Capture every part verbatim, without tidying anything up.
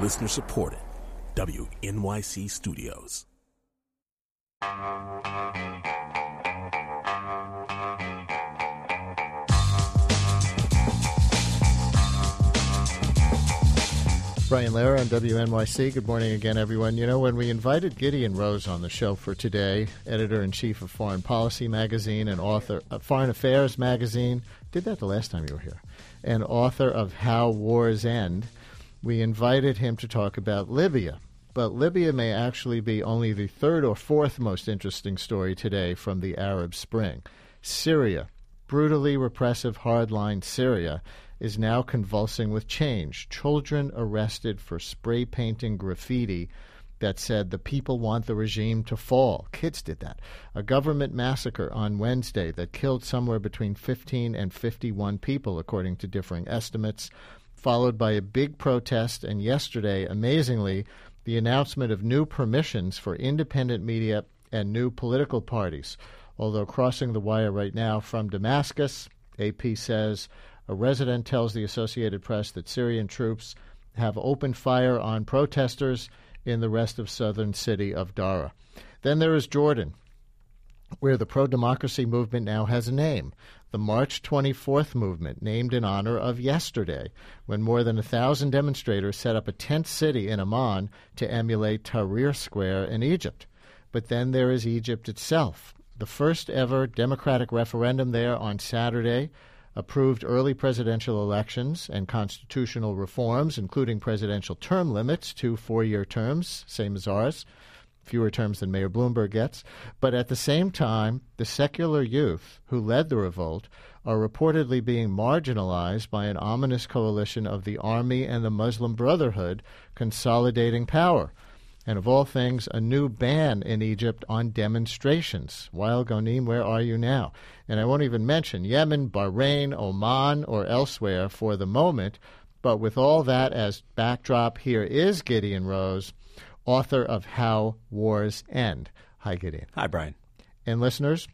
Listener supported. W N Y C Studios. Brian Lehrer on W N Y C. Good morning again, everyone. You know, when we invited Gideon Rose on the show for today, editor-in-chief of Foreign Policy Magazine and author of Foreign Affairs Magazine, did that the last time you were here, and author of How Wars End, we invited him to talk about Libya. But Libya may actually be only the third or fourth most interesting story today from the Arab Spring. Syria, brutally repressive hardline Syria, is now convulsing with change. Children arrested for spray painting graffiti that said the people want the regime to fall. Kids did that. A government massacre on Wednesday that killed somewhere between fifteen and fifty-one people, according to differing estimates, followed by a big protest, and yesterday, amazingly, the announcement of new permissions for independent media and new political parties. Although crossing the wire right now from Damascus, A P says, a resident tells the Associated Press that Syrian troops have opened fire on protesters in the rest of southern city of Dara. Then there is Jordan, where the pro-democracy movement now has a name, the March twenty-fourth movement, named in honor of yesterday, when more than a thousand demonstrators set up a tent city in Amman to emulate Tahrir Square in Egypt. But then there is Egypt itself. The first ever democratic referendum there on Saturday approved early presidential elections and constitutional reforms, including presidential term limits to four-year terms, same as ours, fewer terms than Mayor Bloomberg gets. But at the same time, the secular youth who led the revolt are reportedly being marginalized by an ominous coalition of the army and the Muslim Brotherhood consolidating power. And of all things, a new ban in Egypt on demonstrations. Wael Ghonim, where are you now? And I won't even mention Yemen, Bahrain, Oman, or elsewhere for the moment. But with all that as backdrop, here is Gideon Rose, author of How Wars End. Hi, Gideon. Hi, Brian. And listeners,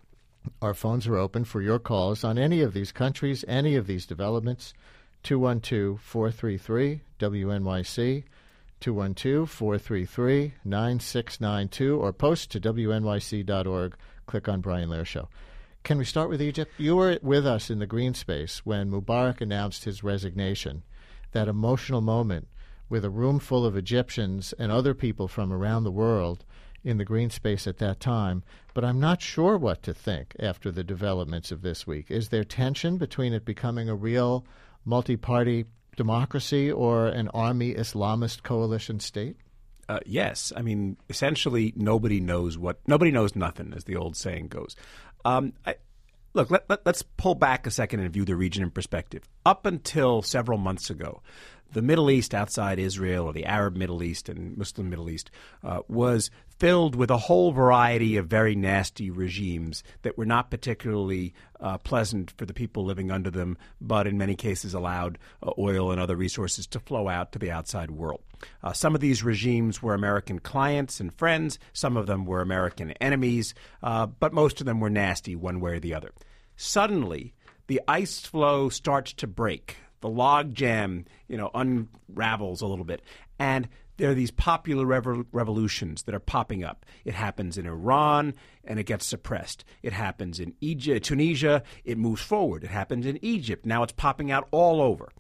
our phones are open for your calls on any of these countries, any of these developments. two one two, four three three, W N Y C. two one two, four three three, nine six nine two, or post to W N Y C dot org. Click on Brian Lehrer Show. Can we start with Egypt? You were with us in the green space when Mubarak announced his resignation, that emotional moment with a room full of Egyptians and other people from around the world in the green space at that time. But I'm not sure what to think after the developments of this week. Is there tension between it becoming a real multi-party democracy or an army Islamist coalition state? Uh, yes. I mean, essentially, nobody knows what – nobody knows nothing, as the old saying goes. Um, I, look, let, let, let's pull back a second and view the region in perspective. Up until several months ago, the Middle East outside Israel, or the Arab Middle East and Muslim Middle East, uh, was filled with a whole variety of very nasty regimes that were not particularly uh, pleasant for the people living under them, but in many cases allowed uh, oil and other resources to flow out to the outside world. Uh, some of these regimes were American clients and friends. Some of them were American enemies, uh, but most of them were nasty one way or the other. Suddenly, the ice flow starts to break. The log jam, you know, unravels a little bit. And there are these popular revo- revolutions that are popping up. It happens in Iran, and it gets suppressed. It happens in Egypt, Tunisia. It moves forward. It happens in Egypt. Now it's popping out all over.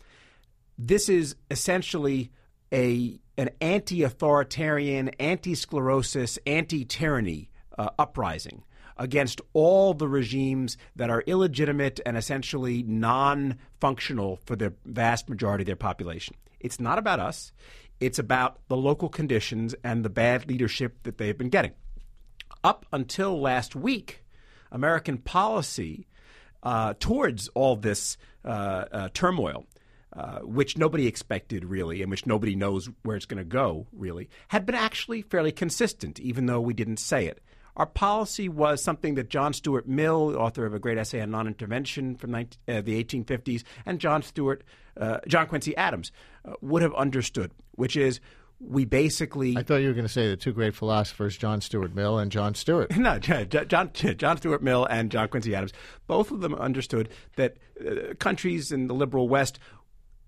This is essentially a an anti-authoritarian, anti-sclerosis, anti-tyranny uh, uprising against all the regimes that are illegitimate and essentially non-functional for the vast majority of their population. It's not about us. It's about the local conditions and the bad leadership that they've been getting. Up until last week, American policy uh, towards all this uh, uh, turmoil, uh, which nobody expected really and which nobody knows where it's going to go really, had been actually fairly consistent, even though we didn't say it. Our policy was something that John Stuart Mill, author of a great essay on non-intervention from nineteen, uh, the eighteen fifties, and John Stuart, uh, John Quincy Adams uh, would have understood, which is we basically. I thought you were going to say the two great philosophers, John Stuart Mill and John Stewart. No, John, John Stuart Mill and John Quincy Adams, both of them understood that uh, countries in the liberal West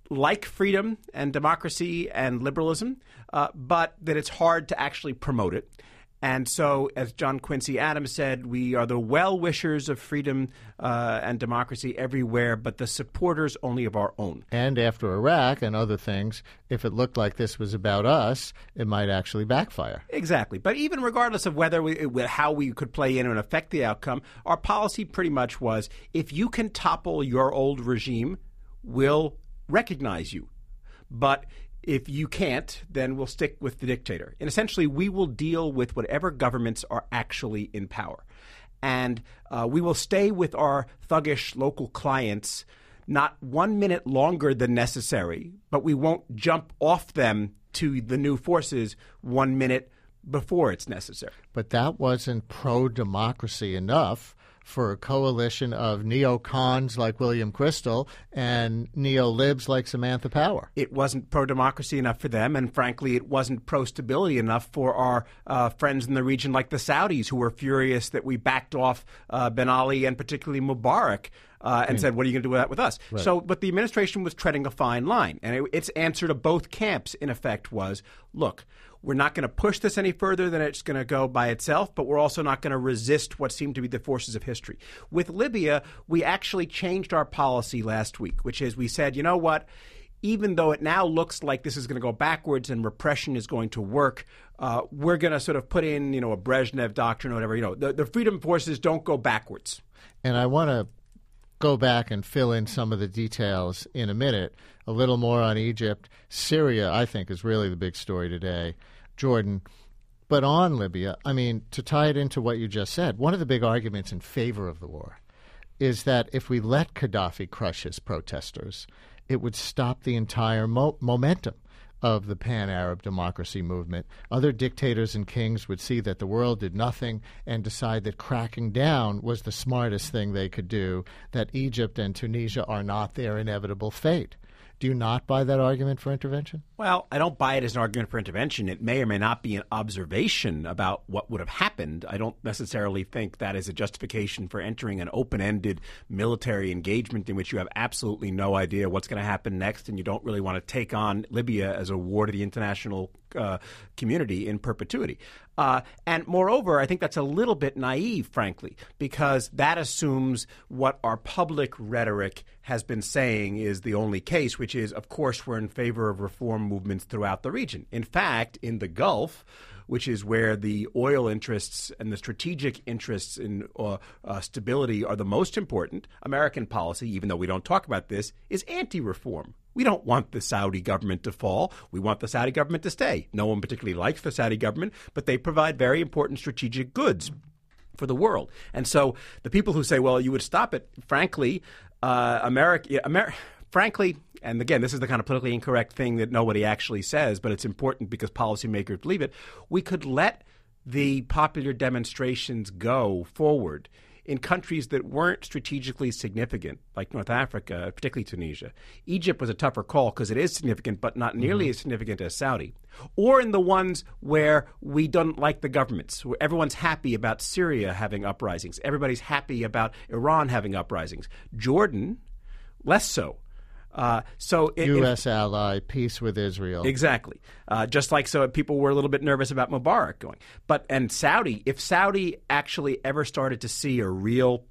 like freedom and democracy and liberalism, uh, but that it's hard to actually promote it. And so, as John Quincy Adams said, we are the well-wishers of freedom uh, and democracy everywhere, but the supporters only of our own. And after Iraq and other things, if it looked like this was about us, it might actually backfire. Exactly. But even regardless of whether we, how we could play in and affect the outcome, our policy pretty much was, if you can topple your old regime, we'll recognize you. But if you can't, then we'll stick with the dictator. And essentially, we will deal with whatever governments are actually in power. And uh, we will stay with our thuggish local clients not one minute longer than necessary, but we won't jump off them to the new forces one minute before it's necessary. But that wasn't pro-democracy enough for a coalition of neocons like William Kristol and neo-libs like Samantha Power. It wasn't pro-democracy enough for them, and frankly, it wasn't pro-stability enough for our uh, friends in the region like the Saudis, who were furious that we backed off uh, Ben Ali and particularly Mubarak uh, and mm. said, what are you going to do with that with us? Right. So, but the administration was treading a fine line, and it, its answer to both camps, in effect, was, look, we're not going to push this any further than it's going to go by itself, but we're also not going to resist what seem to be the forces of history. With Libya, we actually changed our policy last week, which is we said, you know what, even though it now looks like this is going to go backwards and repression is going to work, uh, we're going to sort of put in, you know, a Brezhnev doctrine or whatever. You know, the, the freedom forces don't go backwards. And I want to go back and fill in some of the details in a minute, a little more on Egypt. Syria, I think, is really the big story today. Jordan. But on Libya, I mean, to tie it into what you just said, one of the big arguments in favor of the war is that if we let Gaddafi crush his protesters, it would stop the entire mo- momentum of the pan-Arab democracy movement. Other dictators and kings would see that the world did nothing and decide that cracking down was the smartest thing they could do, that Egypt and Tunisia are not their inevitable fate. Do you not buy that argument for intervention? Well, I don't buy it as an argument for intervention. It may or may not be an observation about what would have happened. I don't necessarily think that is a justification for entering an open-ended military engagement in which you have absolutely no idea what's going to happen next, and you don't really want to take on Libya as a war to the international uh, community in perpetuity. Uh, and moreover, I think that's a little bit naive, frankly, because that assumes what our public rhetoric has been saying is the only case, which is, of course, we're in favor of reform movements throughout the region. In fact, in the Gulf, which is where the oil interests and the strategic interests in uh, uh, stability are the most important, American policy, even though we don't talk about this, is anti-reform. We don't want the Saudi government to fall. We want the Saudi government to stay. No one particularly likes the Saudi government, but they provide very important strategic goods for the world. And so the people who say, well, you would stop it, frankly, uh, America, Amer- frankly, and again, this is the kind of politically incorrect thing that nobody actually says, but it's important because policymakers believe it, we could let the popular demonstrations go forward in countries that weren't strategically significant, like North Africa, particularly Tunisia. Egypt was a tougher call because it is significant, but not nearly mm-hmm. as significant as Saudi. Or in the ones where we don't like the governments, where everyone's happy about Syria having uprisings. Everybody's happy about Iran having uprisings. Jordan, less so. Uh, so it, U S ally, peace with Israel. Exactly. Uh, just like so people were a little bit nervous about Mubarak going. But and Saudi, if Saudi actually ever started to see a real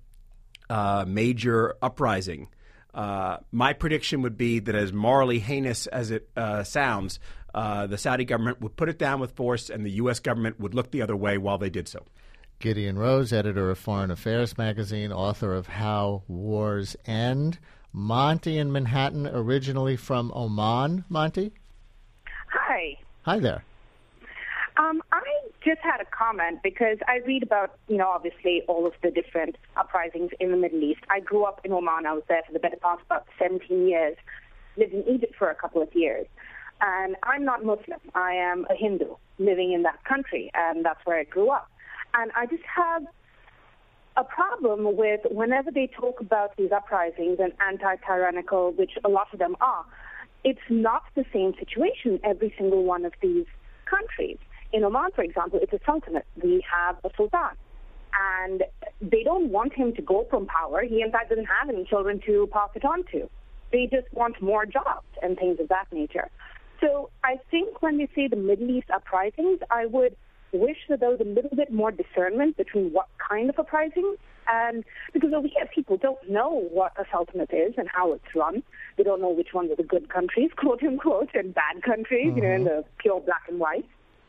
uh, major uprising, uh, my prediction would be that as morally heinous as it uh, sounds, uh, the Saudi government would put it down with force and the U S government would look the other way while they did so. Gideon Rose, editor of Foreign Affairs magazine, author of How Wars End. Monty in Manhattan, originally from Oman. Monty? Hi. Hi there. Um, I just had a comment because I read about, you know, obviously all of the different uprisings in the Middle East. I grew up in Oman. I was there for the better part of about seventeen years, lived in Egypt for a couple of years. And I'm not Muslim. I am a Hindu living in that country, and that's where I grew up. And I just have a problem with whenever they talk about these uprisings and anti-tyrannical, which a lot of them are, it's not the same situation every single one of these countries. In Oman, for example, it's a sultanate. We have a sultan. And they don't want him to go from power. He, in fact, doesn't have any children to pass it on to. They just want more jobs and things of that nature. So I think when we say the Middle East uprisings, I would wish that there was a little bit more discernment between what kind of uprising. And because over here, people don't know what a sultanate is and how it's run. They don't know which ones are the good countries, quote unquote, and bad countries, mm-hmm. you know, in the pure black and white.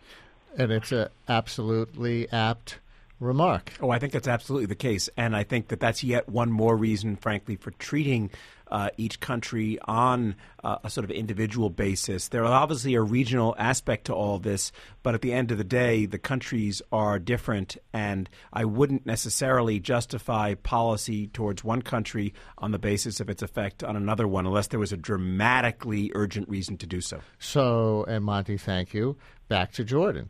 And it's an absolutely apt remark. Oh, I think that's absolutely the case. And I think that that's yet one more reason, frankly, for treating uh, each country on uh, a sort of individual basis. There's obviously a regional aspect to all this, but at the end of the day, the countries are different, and I wouldn't necessarily justify policy towards one country on the basis of its effect on another one unless there was a dramatically urgent reason to do so. So, and Monty, thank you. Back to Jordan.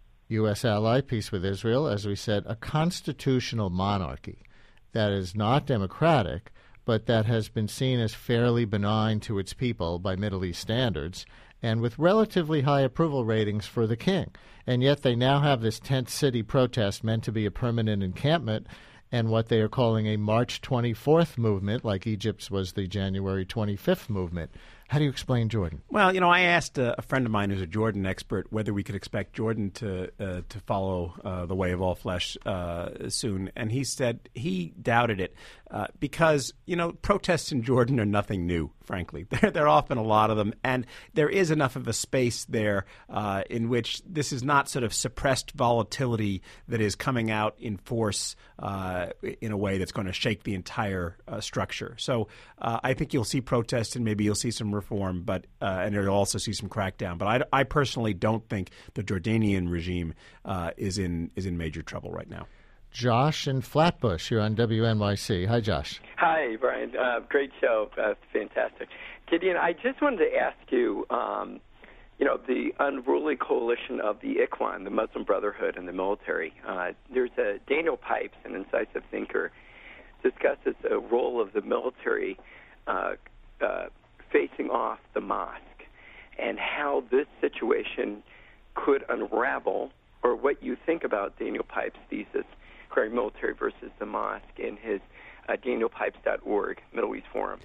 U S ally, peace with Israel, as we said, a constitutional monarchy that is not democratic, but that has been seen as fairly benign to its people by Middle East standards, and with relatively high approval ratings for the king. And yet they now have this tent city protest meant to be a permanent encampment and what they are calling a March twenty-fourth movement, like Egypt's was the January twenty-fifth movement. How do you explain Jordan? Well, you know, I asked a, a friend of mine who's a Jordan expert whether we could expect Jordan to uh, to follow uh, the way of all flesh uh, soon, and he said he doubted it uh, because, you know, protests in Jordan are nothing new, frankly. There, there are often a lot of them, and there is enough of a space there uh, in which this is not sort of suppressed volatility that is coming out in force uh, in a way that's going to shake the entire uh, structure. So uh, I think you'll see protests and maybe you'll see some reform, but uh, and you'll also see some crackdown. But I, I personally don't think the Jordanian regime uh, is in is in major trouble right now. Josh in Flatbush, you're on W N Y C. Hi, Josh. Hi, Brian. Uh, great show. Uh, fantastic. Gideon, I just wanted to ask you, um, you know, the unruly coalition of the Ikhwan, the Muslim Brotherhood, and the military. Uh, there's a Daniel Pipes, an incisive thinker, discusses the role of the military uh, uh, facing off the mosque and how this situation could unravel, or what you think about Daniel Pipes' thesis, military versus the mosque, in his uh, daniel pipes dot org Middle East Forum.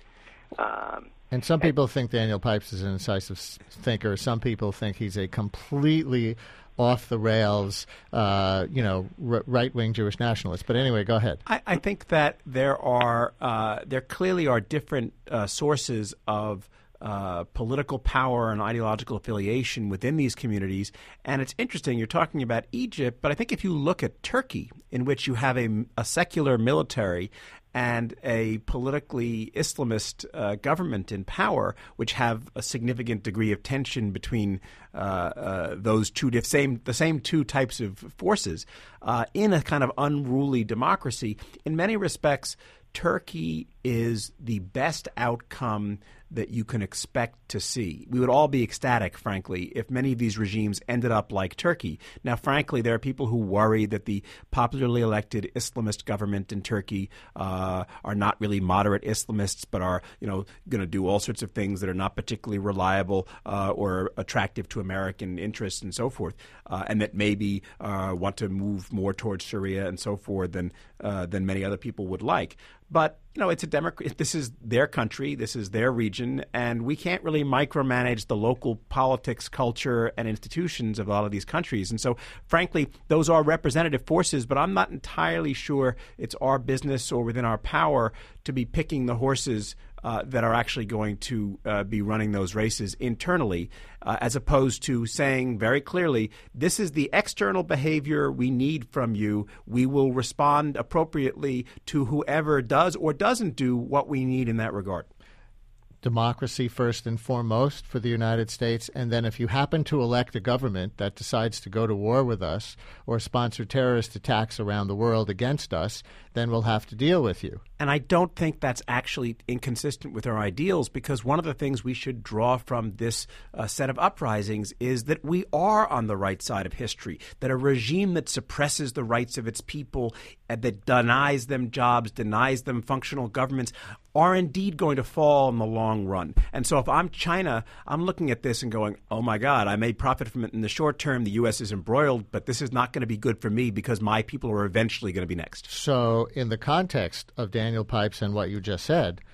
Um, and some people and, think Daniel Pipes is an incisive thinker. Some people think he's a completely off-the-rails, uh, you know, r- right-wing Jewish nationalist. But anyway, go ahead. I, I think that there are uh, there clearly are different uh, sources of Uh, political power and ideological affiliation within these communities. And it's interesting, you're talking about Egypt, but I think if you look at Turkey, in which you have a, a secular military and a politically Islamist uh, government in power, which have a significant degree of tension between uh, uh, those two diff- same the same two types of forces uh, in a kind of unruly democracy, in many respects, Turkey is the best outcome that you can expect to see. We would all be ecstatic, frankly, if many of these regimes ended up like Turkey. Now, frankly, there are people who worry that the popularly elected Islamist government in Turkey uh, are not really moderate Islamists, but are, you know, going to do all sorts of things that are not particularly reliable uh, or attractive to American interests and so forth, uh, and that maybe uh, want to move more towards Syria and so forth than uh, than many other people would like. But, you know, it's a democrat. This is their country. This is their region. And we can't really micromanage the local politics, culture, and institutions of a lot of these countries. And so, frankly, those are representative forces. But I'm not entirely sure it's our business or within our power to be picking the horses Uh, that are actually going to uh, be running those races internally, uh, as opposed to saying very clearly, this is the external behavior we need from you. We will respond appropriately to whoever does or doesn't do what we need in that regard. Democracy first and foremost for the United States, and then if you happen to elect a government that decides to go to war with us or sponsor terrorist attacks around the world against us, then we'll have to deal with you. And I don't think that's actually inconsistent with our ideals, because one of the things we should draw from this uh, set of uprisings is that we are on the right side of history, that a regime that suppresses the rights of its people, and that denies them jobs, denies them functional governments, are indeed going to fall in the long run. And so if I'm China, I'm looking at this and going, oh, my God, I may profit from it in the short term. The U S is embroiled, but this is not going to be good for me because my people are eventually going to be next. So in the context of Daniel Pipes and what you just said,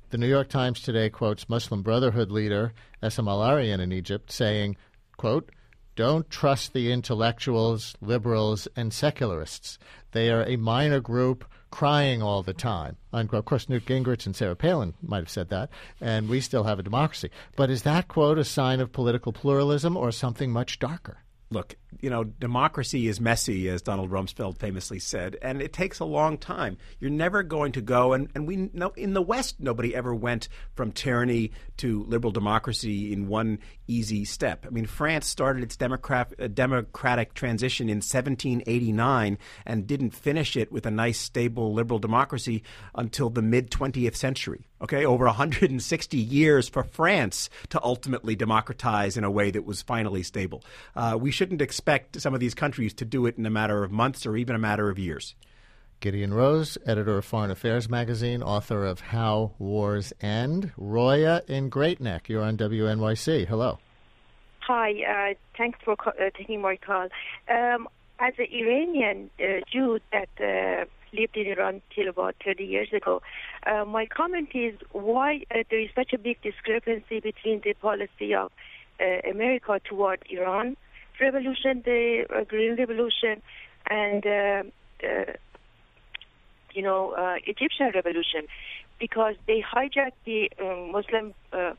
The New York Times today quotes Muslim Brotherhood leader Essam al-Arian in Egypt saying, quote, "Don't trust the intellectuals, liberals, and secularists. They are a minor group crying all the time." Unquote. Of course, Newt Gingrich and Sarah Palin might have said that, and we still have a democracy. But is that, quote, a sign of political pluralism or something much darker? Look, you know, democracy is messy, as Donald Rumsfeld famously said, and it takes a long time. You're never going to go, and, and we know in the West, nobody ever went from tyranny to liberal democracy in one easy step. I mean, France started its democrat, uh, democratic transition in seventeen eighty-nine and didn't finish it with a nice, stable liberal democracy until the mid-twentieth century. Okay, over one hundred sixty years for France to ultimately democratize in a way that was finally stable. Uh, we shouldn't expect some of these countries to do it in a matter of months or even a matter of years. Gideon Rose, editor of Foreign Affairs magazine, author of How Wars End. Roya in Great Neck, you're on W N Y C. Hello. Hi, uh, thanks for co- uh, taking my call. Um, as an Iranian uh, Jew that uh, lived in Iran till about thirty years ago, uh, my comment is why uh, there is such a big discrepancy between the policy of uh, America toward Iran revolution, the uh, Green Revolution, and uh, uh, you know, uh, Egyptian revolution, because they hijacked the um, Muslim, uh,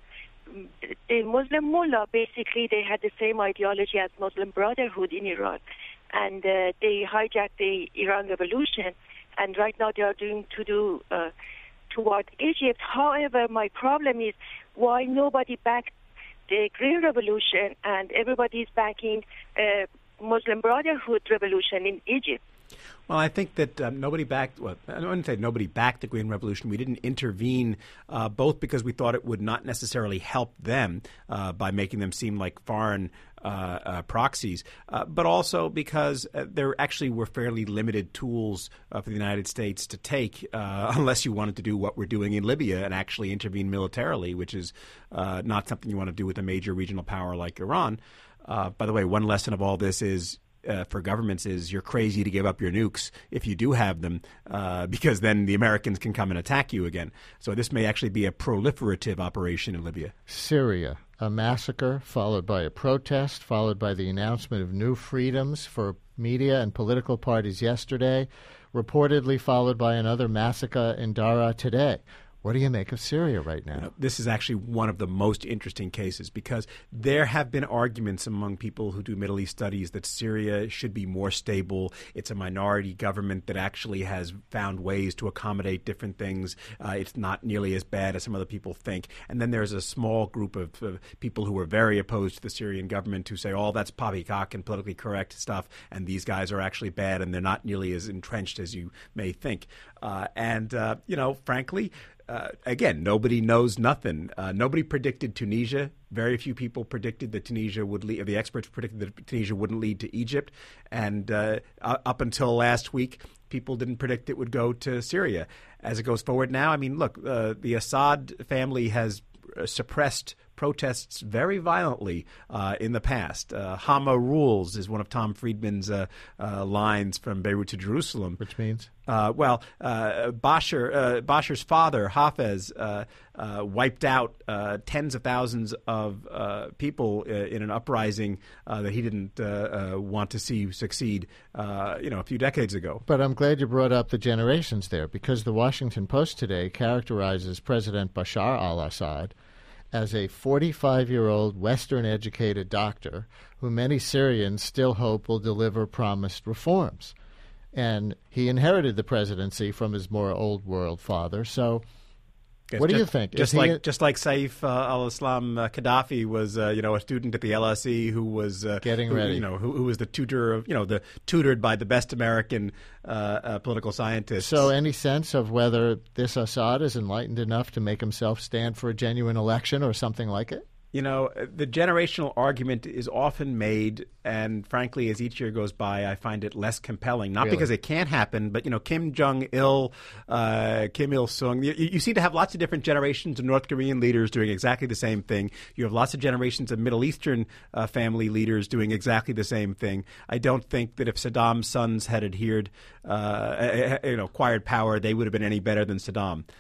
the Muslim mullah. Basically, they had the same ideology as Muslim Brotherhood in Iran, and uh, they hijacked the Iran revolution. And right now, they are doing to do uh, toward Egypt. However, my problem is why nobody backed the Green Revolution and everybody is backing uh, Muslim Brotherhood revolution in Egypt. Well, I think that um, nobody backed, well, I wouldn't say nobody backed the Green Revolution. We didn't intervene, uh, both because we thought it would not necessarily help them uh, by making them seem like foreign uh, uh, proxies, uh, but also because uh, there actually were fairly limited tools uh, for the United States to take, uh, unless you wanted to do what we're doing in Libya and actually intervene militarily, which is uh, not something you want to do with a major regional power like Iran. Uh, by the way, one lesson of all this is, Uh, for governments is you're crazy to give up your nukes if you do have them, uh, because then the Americans can come and attack you again. So this may actually be a proliferative operation in Libya. Syria, a massacre followed by a protest, followed by the announcement of new freedoms for media and political parties yesterday, reportedly followed by another massacre in Daraa today. What do you make of Syria right now? You know, this is actually one of the most interesting cases because there have been arguments among people who do Middle East studies that Syria should be more stable. It's a minority government that actually has found ways to accommodate different things. Uh, it's not nearly as bad as some other people think. And then there's a small group of uh, people who are very opposed to the Syrian government who say, oh, that's poppycock and politically correct stuff, and these guys are actually bad, and they're not nearly as entrenched as you may think. Uh, and, uh, you know, frankly, Uh, again, nobody knows nothing. Uh, nobody predicted Tunisia. Very few people predicted that Tunisia would lead. The experts predicted that Tunisia wouldn't lead to Egypt. And uh, up until last week, people didn't predict it would go to Syria. As it goes forward now, I mean, look, uh, the Assad family has suppressed protests very violently uh, in the past. Uh, Hama rules is one of Tom Friedman's uh, uh, lines from Beirut to Jerusalem. Which means? Uh, well, uh, Bashar, uh, Bashar's father, Hafez, uh, uh, wiped out uh, tens of thousands of uh, people uh, in an uprising uh, that he didn't uh, uh, want to see succeed, uh, you know, a few decades ago. But I'm glad you brought up the generations there, because the Washington Post today characterizes President Bashar al-Assad as a forty-five-year-old Western-educated doctor who many Syrians still hope will deliver promised reforms. And he inherited the presidency from his more old-world father. So Yes, what do just, you think? Just Is like he, just like Saif uh, al-Islam uh, Gaddafi was, uh, you know, a student at the L S E who was uh, Getting who, ready. you know, who, who was the tutor of, you know, the tutored by the best American uh, uh, political scientists. So any sense of whether this Assad is enlightened enough to make himself stand for a genuine election or something like it? You know, the generational argument is often made, and frankly, as each year goes by, I find it less compelling. Not Really? because it can't happen, but, you know, Kim Jong-il, uh, Kim Il-sung, you, you seem to have lots of different generations of North Korean leaders doing exactly the same thing. You have lots of generations of Middle Eastern uh, family leaders doing exactly the same thing. I don't think that if Saddam's sons had adhered, uh, you know, acquired power, they would have been any better than Saddam.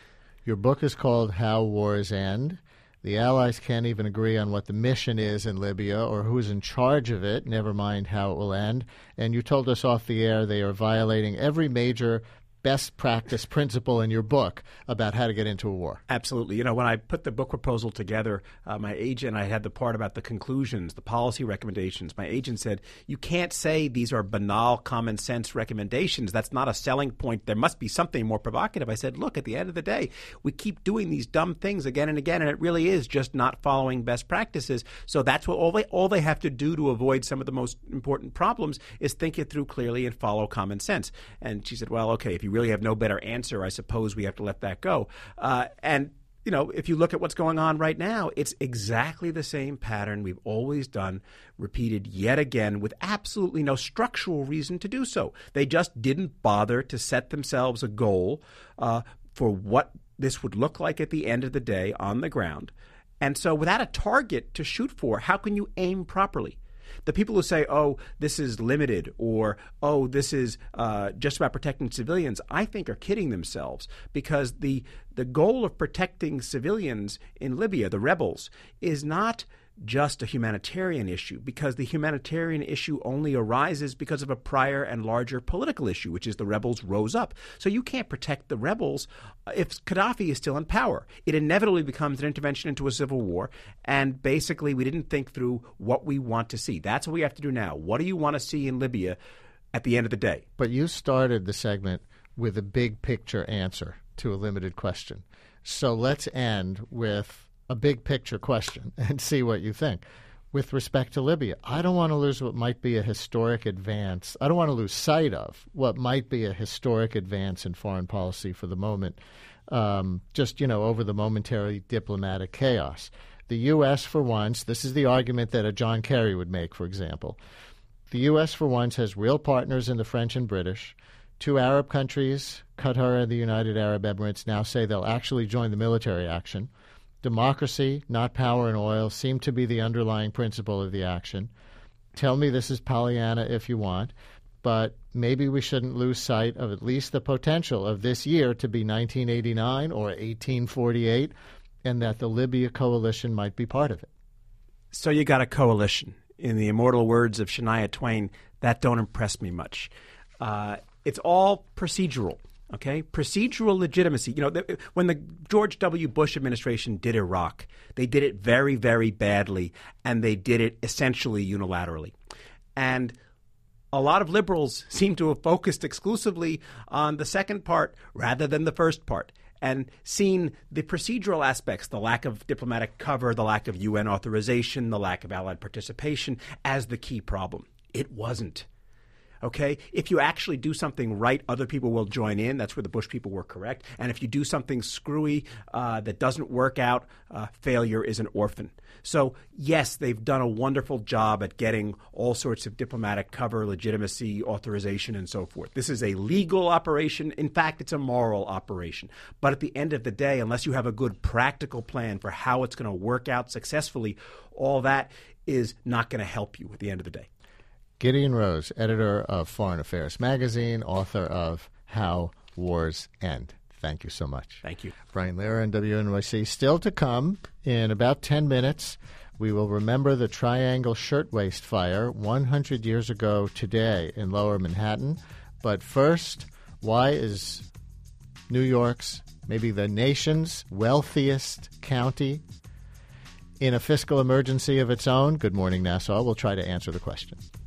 Your book is called How Wars End. The Allies can't even agree on what the mission is in Libya or who's in charge of it, never mind how it will end. And you told us off the air they are violating every major best practice principle in your book about how to get into a war. Absolutely. You know, when I put the book proposal together, uh, my agent, I had the part about the conclusions, the policy recommendations. My agent said, you can't say these are banal, common sense recommendations. That's not a selling point. There must be something more provocative. I said, look, at the end of the day, we keep doing these dumb things again and again, and it really is just not following best practices. So that's what all they, all they have to do to avoid some of the most important problems is think it through clearly and follow common sense. And she said, well, okay, if you really have no better answer, I suppose we have to let that go. Uh, and, you know, if you look at what's going on right now, it's exactly the same pattern we've always done, repeated yet again with absolutely no structural reason to do so. They just didn't bother to set themselves a goal uh, for what this would look like at the end of the day on the ground. And so without a target to shoot for, how can you aim properly? The people who say, oh, this is limited or, oh, this is uh, just about protecting civilians, I think are kidding themselves because the the goal of protecting civilians in Libya, the rebels, is not just a humanitarian issue because the humanitarian issue only arises because of a prior and larger political issue, which is the rebels rose up. So you can't protect the rebels if Gaddafi is still in power. It inevitably becomes an intervention into a civil war, and basically we didn't think through what we want to see. That's what we have to do now. What do you want to see in Libya at the end of the day? But you started the segment with a big picture answer to a limited question. So let's end with a big picture question and see what you think. With respect to Libya, I don't want to lose what might be a historic advance. I don't want to lose sight of what might be a historic advance in foreign policy for the moment, um, just, you know, over the momentary diplomatic chaos. The U S, for once, this is the argument that a John Kerry would make, for example. The U S, for once, has real partners in the French and British. Two Arab countries, Qatar and the United Arab Emirates, now say they'll actually join the military action. Democracy, not power and oil, seem to be the underlying principle of the action. Tell me this is Pollyanna if you want, but maybe we shouldn't lose sight of at least the potential of this year to be nineteen eighty-nine or eighteen forty-eight, and that the Libya coalition might be part of it. So you got a coalition. In the immortal words of Shania Twain, that don't impress me much. Uh, it's all procedural. Okay, procedural legitimacy. You know, the, when the George W. Bush administration did Iraq, they did it very, very badly, and they did it essentially unilaterally. And a lot of liberals seem to have focused exclusively on the second part rather than the first part, and seen the procedural aspects, the lack of diplomatic cover, the lack of U N authorization, the lack of allied participation, as the key problem. It wasn't. Okay, if you actually do something right, other people will join in. That's where the Bush people were correct. And if you do something screwy uh, that doesn't work out, uh, failure is an orphan. So, yes, they've done a wonderful job at getting all sorts of diplomatic cover, legitimacy, authorization, and so forth. This is a legal operation. In fact, it's a moral operation. But at the end of the day, unless you have a good practical plan for how it's going to work out successfully, all that is not going to help you at the end of the day. Gideon Rose, editor of Foreign Affairs Magazine, author of How Wars End. Thank you so much. Thank you. Brian Lehrer on W N Y C. Still to come, in about ten minutes, we will remember the Triangle Shirtwaist Fire one hundred years ago today in Lower Manhattan. But first, why is New York's, maybe the nation's, wealthiest county in a fiscal emergency of its own? Good morning, Nassau. We'll try to answer the question.